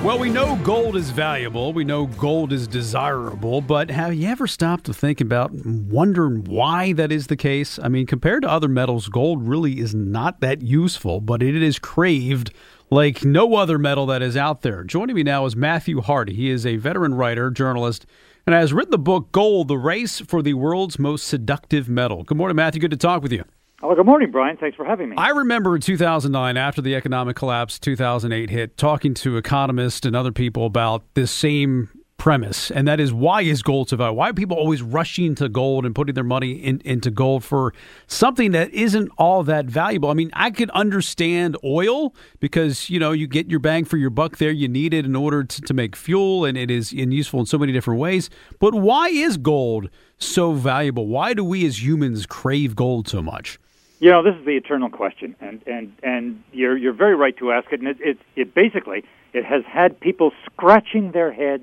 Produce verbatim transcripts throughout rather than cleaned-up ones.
Well, we know gold is valuable. We know gold is desirable. But have you ever stopped to think about wondering why that is the case? I mean, compared to other metals, gold really is not that useful, but it is craved like no other metal that is out there. Joining me now is Matthew Hardy. He is a veteran writer, journalist, and has written the book Gold, The Race for the World's Most Seductive Metal. Good morning, Matthew. Good to talk with you. Oh, good morning, Brian. Thanks for having me. I remember in two thousand nine, after the economic collapse, two thousand eight hit, talking to economists and other people about this same premise, and that is, why is gold so valuable? Why are people always rushing to gold and putting their money in, into gold for something that isn't all that valuable? I mean, I could understand oil because, you know, you get your bang for your buck there. You need it in order to, to make fuel, and it is in useful in so many different ways. But why is gold so valuable? Why do we as humans crave gold so much? You know, this is the eternal question, and and, and you're you're very right to ask it. And it, it it basically it has had people scratching their heads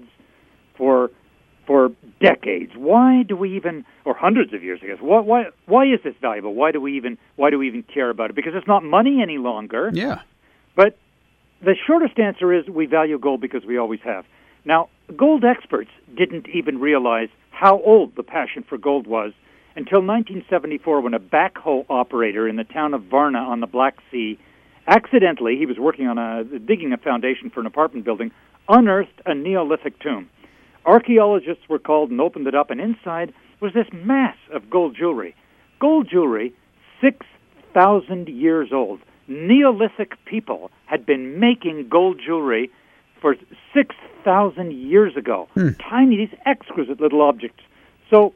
for for decades. Why do we even, or hundreds of years, I guess? Why why why is this valuable? Why do we even why do we even care about it? Because it's not money any longer. Yeah. But the shortest answer is we value gold because we always have. Now, gold experts didn't even realize how old the passion for gold was until nineteen seventy-four, when a backhoe operator in the town of Varna on the Black Sea accidentally, he was working on a digging a foundation for an apartment building, unearthed a Neolithic tomb. Archaeologists were called and opened it up, and inside was this mass of gold jewelry. Gold jewelry, six thousand years old. Neolithic people had been making gold jewelry for six thousand years ago. Hmm. Tiny, these exquisite little objects. So,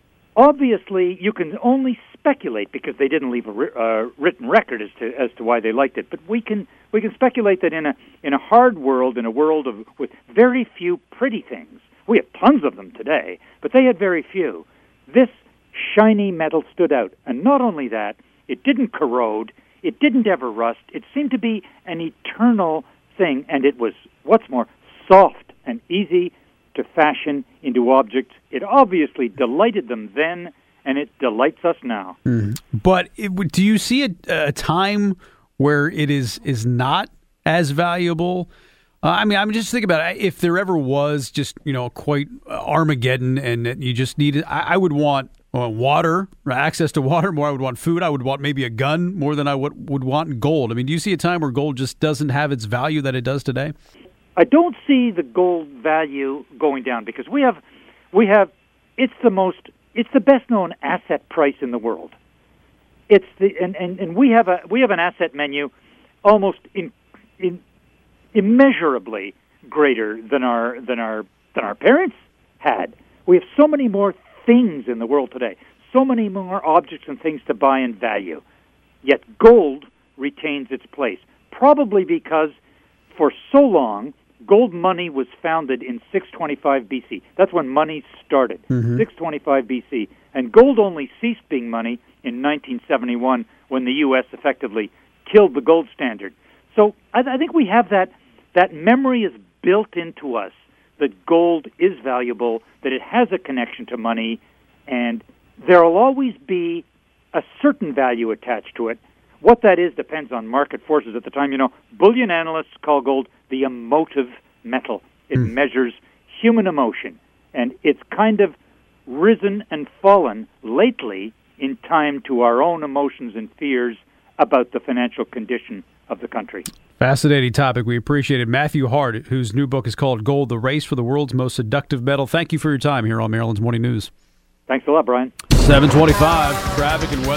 obviously, you can only speculate, because they didn't leave a uh, written record as to as to why they liked it. But we can we can speculate that in a in a hard world, in a world of with very few pretty things, we have tons of them today, but they had very few. This shiny metal stood out, and not only that, it didn't corrode, it didn't ever rust. It seemed to be an eternal thing, and it was, what's more, soft and easy to fashion into objects. It obviously delighted them then, and it delights us now. Mm. But it, do you see a, a time where it is is not as valuable? Uh, I mean, I'm just thinking about it. If there ever was just, you know, quite Armageddon, and you just needed, I, I would want uh, water, access to water more. I would want food. I would want maybe a gun more than I would, would want gold. I mean, do you see a time where gold just doesn't have its value that it does today? I don't see the gold value going down, because we have, we have, it's the most, it's the best known asset price in the world. It's the, and, and, and we have a, we have an asset menu almost in, in, immeasurably greater than our, than our, than our parents had. We have so many more things in the world today, so many more objects and things to buy and value. Yet gold retains its place, probably because for so long, gold money was founded in six twenty-five B C. That's when money started, mm-hmm. six twenty-five B C. And gold only ceased being money in nineteen seventy-one, when the U S effectively killed the gold standard. So I, I think we have that, that memory is built into us, that gold is valuable, that it has a connection to money, and there will always be a certain value attached to it. What that is depends on market forces at the time. You know, bullion analysts call gold the emotive metal. It mm. measures human emotion, and it's kind of risen and fallen lately in time to our own emotions and fears about the financial condition of the country. Fascinating topic. We appreciate it. Matthew Hart, whose new book is called Gold, The Race for the World's Most Seductive Metal. Thank you for your time here on Maryland's Morning News. Thanks a lot, Brian. seven twenty-five, traffic and weather.